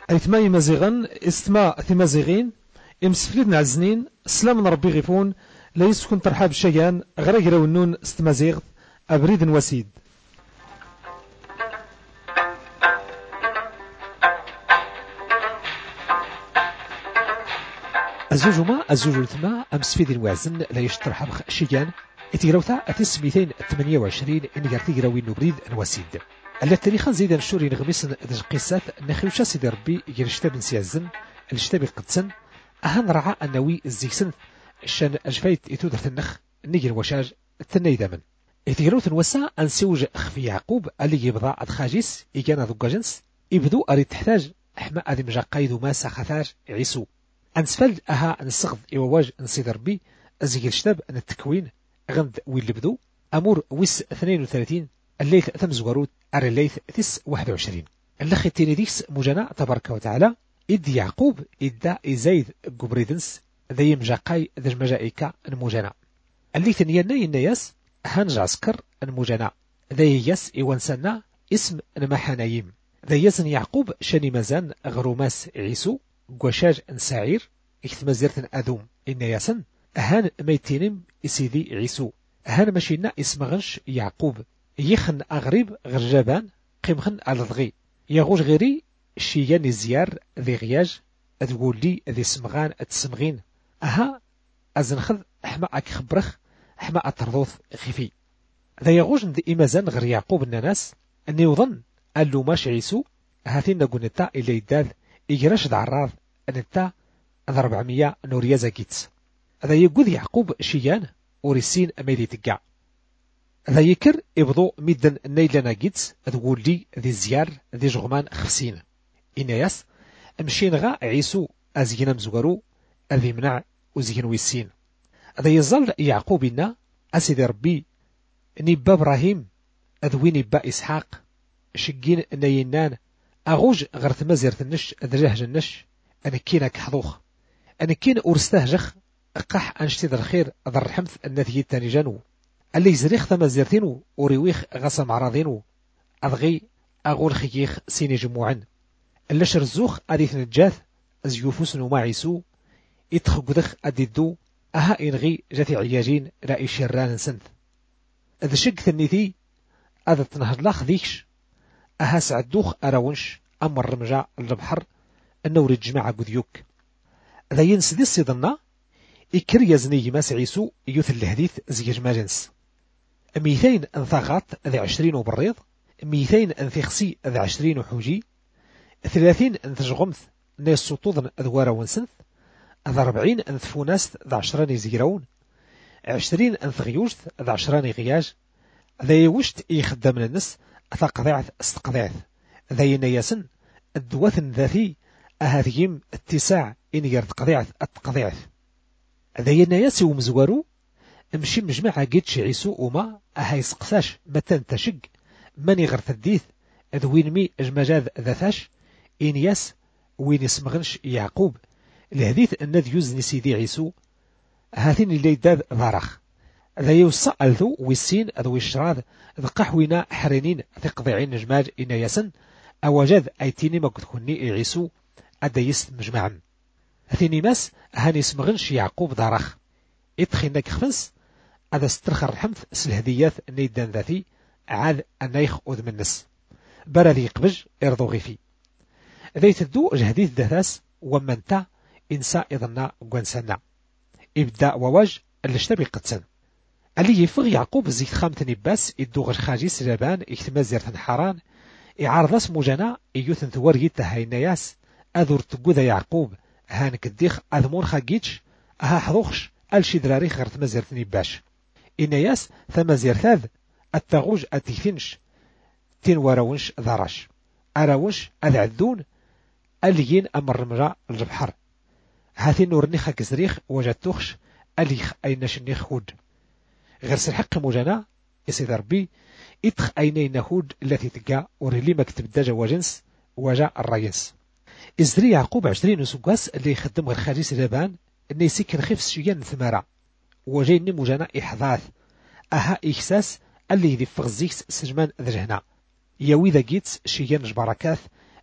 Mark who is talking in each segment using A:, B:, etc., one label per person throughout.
A: أيتما يمازيغن استما ثمازيغين إمسفليد نعزنين سلام من ربي غيفون لا يسكن ترحاب الشيان غرق النون استمازيغ أبريد وسيد. الزوج ثما أمسفيد الوازن لا يشترحاب شيان إتيروثا أتس 228 إن يرتي راوي نبريد الوسيد. التاريخ زيدا شوري نغميس قصات نخيوشا سيدي ربي يرشتاب نسيازن الشتاب القدسن أهان رعا النوي الزيكسن شان أجفايت إتودرت النخ نيجي الوشاج التناي دامن إتيروث نوسا أنسوج أخفي يعقوب اللي يبضى أدخاجيس إيجانا ذوكا جنس يبدو أريد تحتاج أحما أذي مجاقايدو ماسا خثاج عيسو أنسفل أها نصغض إواواج نسيد ربي أزيك الشتاب أن التكوين غند ويل بدو أمور ويس 32 الليث ثم زواروت أرى الليث تس 21 اللخي التينيديكس مجانا تبارك وتعالى إد يعقوب إدا إزايد قبريدنس ذي مجاقاي ذي مجائكا المجانا الليث نيانا يناياس هانج عسكر المجانا ذي ياس إيوانسانا اسم نمحانايم ذي ياسن يعقوب شاني مزان غروماس عيسو قوشاج نساعير إكتمازيرتن أذوم إناياسن هان ميتينم إسيدي عيسو هان ماشينا اسمغنش يعقوب يخن أغريب غرجابان قيمخن ألضغي يغوش غيري شيان الزيار ذي غياج أتقول لي ذي سمغان أتسمغين أها أزنخذ أحما أكخبرخ أحما أترضوث خفي ذا يغوش ندي إمازان غير يعقوب الناس أن يوظن ألو ماش عيسو هاتين نقول نتا إلي داذ إجراش دعراض نتا 400 نوريازا كيتس ذا يقول يعقوب شيان ورسين أميدي تقع ذا يكر إبضو ميدن نيلنا جيتس تقول لي ذي زيار ذي جغمان خفسين إناياس أمشين غا عيسو أزينا مزوغرو أذي منع وزين ويسين ذا يظل يعقوبنا أسيد ربي نبا إبراهيم أذوي نبا إسحاق شقين نينان أغوج غرث مزيرة النش ذرهج النش أنا كينا كحضوخ أنا كين أرستهجخ قح أنشتي ذا الخير ذا الرحمث النتيجة تاني جانو اللي يزريخ ثما زيرتينو وريويخ غسم عراضينو أضغي أغول خيخ سيني جموعا اللش رزوخ أديث نجاث أزيوفوس نوما عيسو إتخقدخ أديدو أها إنغي جاتي عياجين رأي شران سنث إذا شق ثنيتي أذا تنهض لاخ ذيكش أها سعدوخ أراونش أما الرمجاء البحر النور الجماعة قذيوك إذا ينسدي الصيدنا إكر يزني ماس عيسو يوث الهديث زيج ماجنس 200 انثغاط ذي 20 وبريض 200 انثخسي ذي 20 وحوجي 30 انثجغمث ناس سطوضن أذوارا ونسنث 40 انثفوناست ذي 10 زيرون 20 انثغيوشت ذي 10 غياج ذي يوشت يخدم النس ثقضيعث استقضيعث ذي ينياسن الدواثن ذاتي أهاثيم التساع إن يرد قضيعث التقضيعث ذي ينياسي ومزوارو امشي مجمع جيتش عيسو وما أهاي سقساش متن تشق ماني غير تديث ذوين مي اجمجاذ ذاثاش إنياس وين يسمغنش يعقوب الهديث النذ يوزني سيدي عيسو هاثين اللي داد ضارخ ذا يوصى ألثو ويسين ذوي الشراذ ذقحوينا حرينين ثقضيعين نجماج إنياسن أوجد أيتيني ما كتكوني عيسو أدايس مجمعا هاثيني ماس هاني سمغنش يعقوب ضارخ إتخينك خفنس هذا سترخر الحمث سلهديات نيدان ذاتي عاد النايخ أذ منس برذي يقبج إرضو غيفي ذي تدو جهديث دثاس ومنتا إنسا إذنا قوانسانا إبداء وواج اللشتبي قدسن اللي يفغ يعقوب زيت خامة نباس إدو غشخاجي سجابان اكتماز زيرتن حران إعارضاس مجانا إيوثن ثوار يتهاي النياس أذور تقوذ يعقوب هانك الديخ أذمون خاقيتش أها حضوخش ألشي دراريخ غير تمازيرتني باش إنياس ثمازيرتاذ التغوج أتيفينش تين وراونش ذراش أراونش أذعدون أليين أمر مرا الجبحر هاتين نورنيخا كزريخ وجدتوخش أليخ أينش النيخ هود غير سلحق مجانا يسيد ربي إتخ أيني نهود التي تقع وريلي مكتب داجا وجنس وجاء الرئيس إزري يعقوب 20 سقاس اللي يخدم غير خارجي سلابان إنه يسكن خفس شيان ثمارة وجيني مجانا إحداث أها إحساس اللي يذي فغزيكس سجمان ذرهنا يوي ذا جيتس شيان جباركاث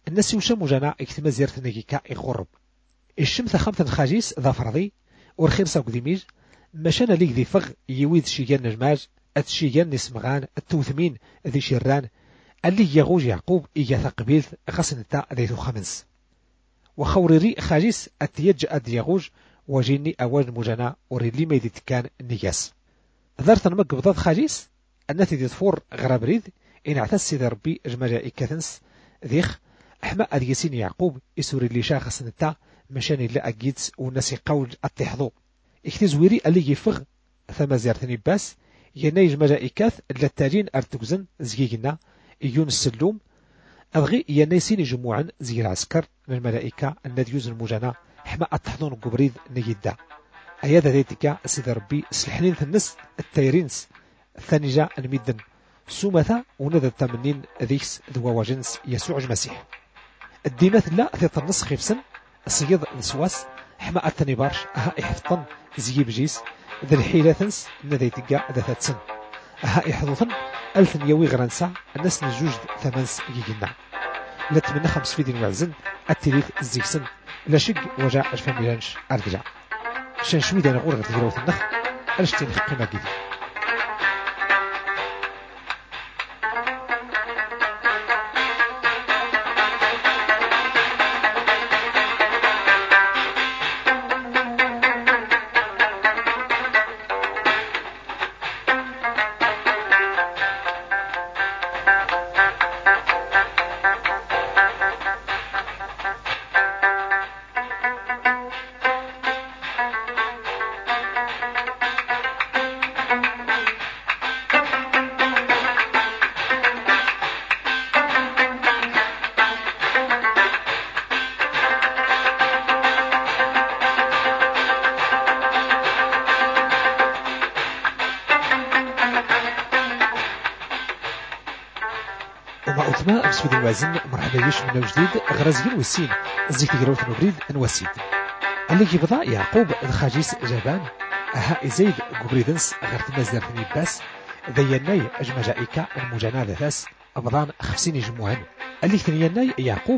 A: الناس يوشم جنا اكتما زيارة نجيكا يغرب الشمث خمث خاجيس ذا فرضي ورخير ساق ديميج مشانا ليك ذي فغ يويد شيجان نجماج اتشيجان نسمغان التوثمين ذي شران اللي يغوج يعقوب إيجا قبيل غسن تا ذي خمس وخوريري خاجيس اتيج اد يغوج وجيني أوان مجانا وريلي ميدي تكان النياس ذارت المقبضات خاجيس النتي دي تفور غرابريد إن اعتس سيدي ربي جمجا إكاثنس ذيخ أحمى أديسين يعقوب يسوري اللي شاخص نتا مشاني لا أجيتس والناس يقول التحضو اكتزويري اللي يفغ ثم زيارتني باس يناي جمجا إكاث التالين أرتكزن زيجنا يون السلوم أبغي ينايسين جموعا زي العسكر من الملائكة الناديوز المجانا حما التحضون قبريد نجدا أيادا ذيتك سيدي ربي سلحنين النس التايرينس الثاني جاء الميدن سومثا ونذا التمنين ذيكس ذوا جنس يسوع المسيح الديمات لا ثيط النص خيفسن السيد نسواس حما الثاني بارش أها إحفطن زي بجيس ذا الحيلة نذيتك ذا سن أها إحضوثن ألثن يوي غرانسا الناس نجوج ثمانس يجينا لا تمنى 5 فيديو وعزن التليث الزيكسن لا شق وجاء أجفا ميلانش أرجع شان شوي دانا غور غتيروث النخ أرشتين قيمة جديد وما أثناء أمسفيد الوازن مرحبا يش من جديد غرازيين والسين زيك تقروث نبريد نوسيد اللي يبضى يعقوب الخاجيس جابان أها إزايد قبريدنس غرت مزدرثني باس ذيناي أجمجائكا المجانا ذاس أبضان 50 جموعان اللي ثنيناي يعقوب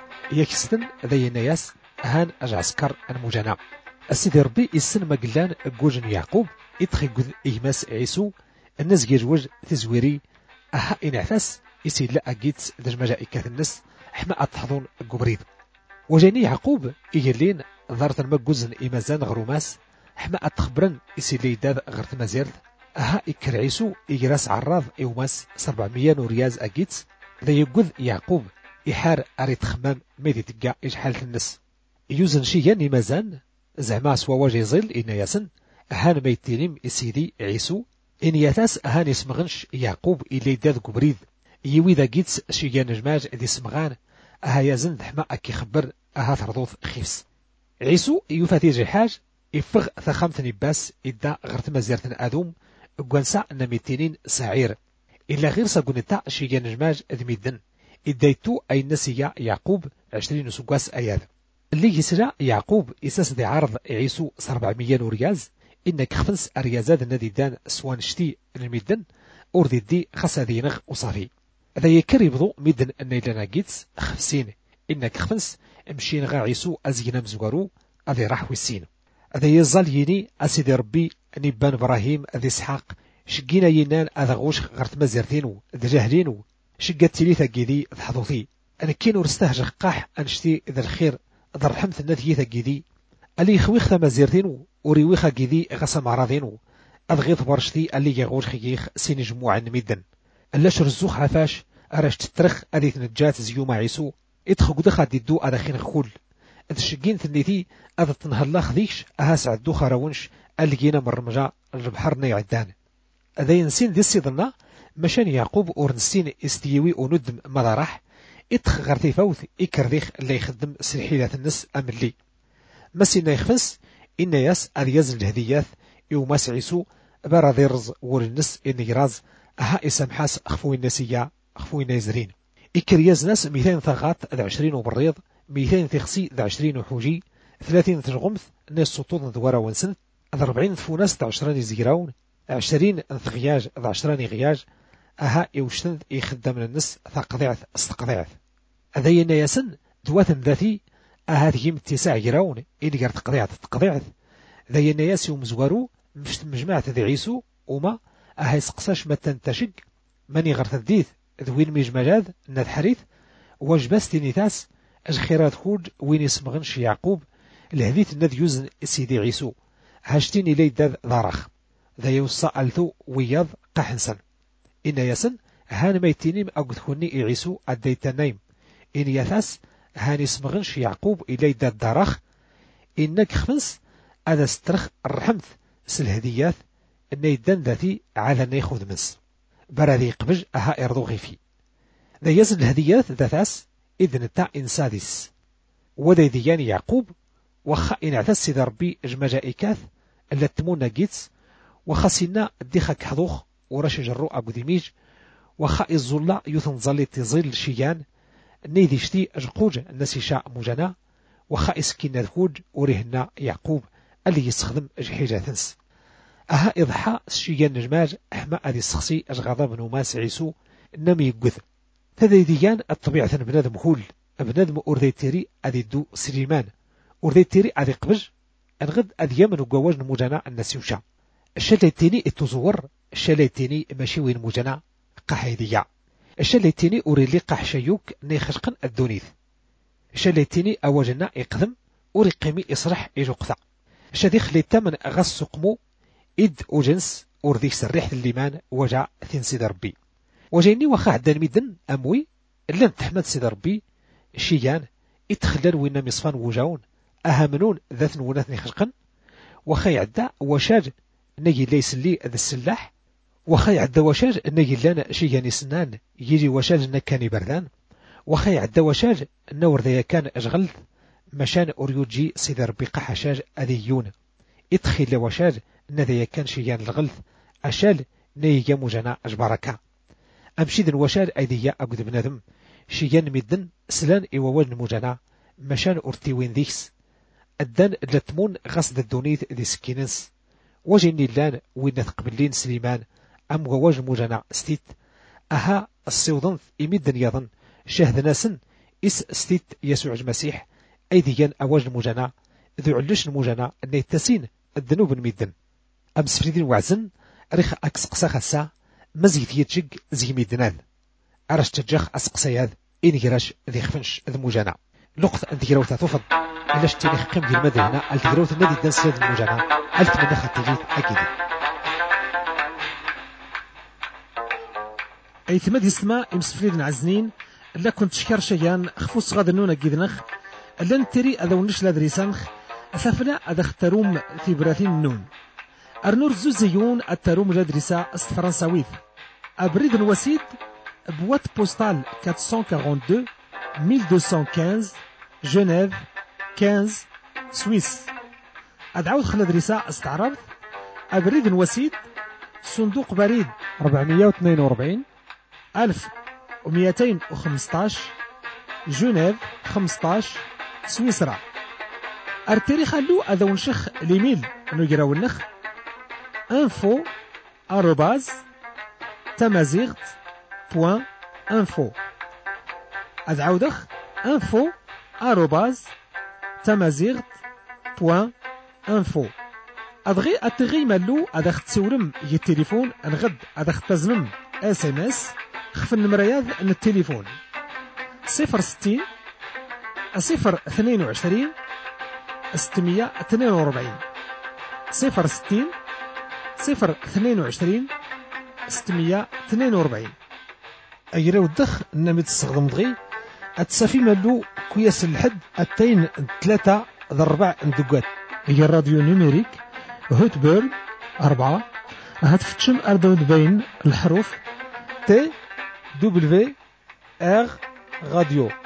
A: يكستن ذيناياس أهان أجعسكر المجانا السيدي ربي السن مقلان قوجن يعقوب يدخل إيماس عيسو الناس يجوج تزويري أها إنعفاس يسيد لا أجيت دجمجا إكاث النس حما أتحضون قبريد وجاني يعقوب إيجالين ظهرت المجوزن إيمازان غروماس حما أتخبرن يسيد ليداد غرت مزيرد أها إكرعيسو إيجراس عراض إيوماس 400 رياز أجيت ذا يقوذ يعقوب إحار أريد خمام ميدي تقع إجحالة النس يوزن شيان إيمازان زعما سوا واجي ظل إنا ياسن أهان ميتينيم يسيدي عيسو إن ياتاس أهان يسمغنش يعقوب إليداد قبريد يوي ذا جيتس شيجان نجماج دي سمغان أها يزن حما أكي خبر أها ثرضوث خيفس عيسو يوفاتي جحاج يفغ ثخامثني باس إدا غرت مزيرتن أذوم قوانسا نميتينين سعير إلا غير ساقونتا شيجان نجماج أذميدن إدايتو أي نسيا يعقوب 20 سقواس أياد اللي يسرى يعقوب إساس دي عرض عيسو 400 رياز إنك خفنس أريازاد النديدان سوان شتي الميدن أوردي دي خسادينغ وصافي هذا يكربضو ميدن النيلنا جيتس 50 إنك خفنس مشين غا عيسو أزينا مزوارو أذي راح ويسين هذا يزال يني أسيدي ربي نيبان إبراهيم أذي إسحاق شقينا ينان أذا غوش غرت مزيرتينو ذا جاهلينو شقات تليثا جيدي ذحضوثي أنا كينو رستهجق قاح أنشتي ذا الخير ذا الرحمة النثيثا جيدي ألي خويخ ثا مزيرتينو وريويخا جيدي غسام عراضينو أذغيث برشتي ألي يغوش خيخ سين جموعا ميدن ألاش رزوخ عفاش أراش تترخ أذي تنجات زيوما عيسو إدخو قدخا ديدو أذا خين خول إذ شقين ثنيتي أذا تنهلا خذيش أها سعدو خاراونش ألقينا مرمجا البحر نيعدان أذا ينسين دي السيضنا مشان يعقوب أورنسين استيوي وندم مضارح إدخ غرتي فوث إكرذيخ اللي يخدم سلحيلة النس أملي مسينا يخفنس إن ياس أذ يزن الهديات يوماس عيسو برا رز والنس إنيراز أها إسامحاس أخفوي النسية أخفوي النازرين إكرياز ناس 200 ثغات ذا 20 وبريض 200 ثخسي ذا 20 وحوجي 30 ثغمث ناس سطوط ذوارا ونسن ذا 40 ثفوناس ذا 20 زيراون 20 ثغياج ذا 20 غياج أها إوشتن يخدم من النس ثقضيعث استقضيعث أذين ياسن دواتن ذاتي هذه من 9 جراون إلي قرد تقضيعت ذين ياس يوم زوارو مش مجمعة ذي عيسو وما أهي سقساش ما تنتشق ماني غير تديث ذوين مجمجاد ناد حريث واجباس تينيتاس أجخيرات خود وين يسمغنش يعقوب الهديث ناد يوزن سيدي عيسو هاشتين إلي داد ضارخ ذا يوصى ألثو وياض قحنسن إن ياسن هان ميتينيم أقد خوني عيسو أديتا نايم إن يثاس هان يسمغنش يعقوب إلي داد ضارخ إنك خمس هذا سترخ الرحمث سالهديات إن يدن ذاتي على نيخوذ منس برادي قبج أها إرضو غيفي ذا يزن الهديات ذاتاس إذن تا إنسادس وذا ديان يعقوب وخا إن اعتس ذا ربي جمجائكاث اللي تمونا جيتس وخاسينا الديخك حضوخ ورش جرو أقدميج وخا الظلا يثنظلي تظل شيان نيدي شتي أجقوج النسيشاء مجانا وخا إسكين الهود ورهنا يعقوب اللي يستخدم جحيجة ثنس أها إضحى شيان نجماج أحما أدي السخصي أجغضب نوماس عيسو نمي يقذ تذيديان الطبيعة بنادم هول بنادم أرديتيري أدي دو سليمان أرديتيري أدي قبج أنغد أدي يمن وقواج نموجانا النسيوشا الشاليتيني التزور الشاليتيني ماشي وين موجانا قحيدية الشاليتيني أوريلي قح شيوك نيخشقن الدونيث الشاليتيني أواجنا يقدم أوريقيمي إصرح إجوقثا الشادي خليتا من غس قمو إد أوجنس أردي سريح الليمان وجع ثين سيد ربي وجيني وخا عدان ميدن أموي لن تحمد سيد ربي شيان إتخلال وين مصفان وجاون أهمنون ذات نوناثني خشقن وخا يعدا وشاج نجي ليس لي ذا السلاح وخا يعدا وشاج نجي لنا شيان سنان يجي وشاج نكاني بردان وخا يعدا وشاج نور ذا كان أشغل مشان أريوجي سيد ربي قحشاج أذيون إدخل وشاج نذا كان شيان الغلث أشال نيجا مجانا أجباركا أمشيد وشال أيديا أقود بنادم شيان مدن سلان إيوان مجانا مشان أرتيوين ذيكس الدان لتمون غصد الدونيث ذي سكينس وجيني اللان وين تقبلين سليمان أم غواج مجانا ستيت أها السيوضنث إمدن يظن شاهد ناسن إس ستيت يسوع المسيح أيديان أواج المجانا ذو علش المجانا أن يتسين الذنوب الميدن أم سفريدين وعزن ريخ أكسقسا خسا مزيد يتجق زي ميدنان أرش تجخ أسقسياد إن جراش ذي خفنش ذي مجانا لقط أن ذكروثا تفض إلاش تاريخ قيم ديال المدينة الذكروث النادي الدنس لاد المجانا ألتمنى خطيجيت أكيد أي ثماد يسمى إمسفريدين عزنين لا كنت شكر شيان خفوص غاد النون أكيدنخ ألا نتري أذا ونش لادريسانخ أثافنا أذا اختاروم في براثين النون أرنور زوزيون التاروم لادريسا استفرنساويث أبريد الوسيد بوات بوستال 442 1215 جنيف 15 سويس أدعوذ خلادريسا استعرض أبريد الوسيد صندوق بريد 442 1215 جنيف 15 سويسرا التاريخ اللو أذا ونشخ ليميل نجراو النخ info @tamazight.info أدعودخ info @tamazight.info أدغي أتغي مالو أدخ تسولم يي التليفون الغد أدخ تزنم SMS خف النمرياض من التليفون 060 022 642 060 022 642 أجراو الدخ نمت استخدم دغي أتسافي مالو كوياس الحد أتين 3 ضربع ندقات هي الراديو نيميريك هوتبيرد 4 هتفتشم أردود بين الحروف T W R راديو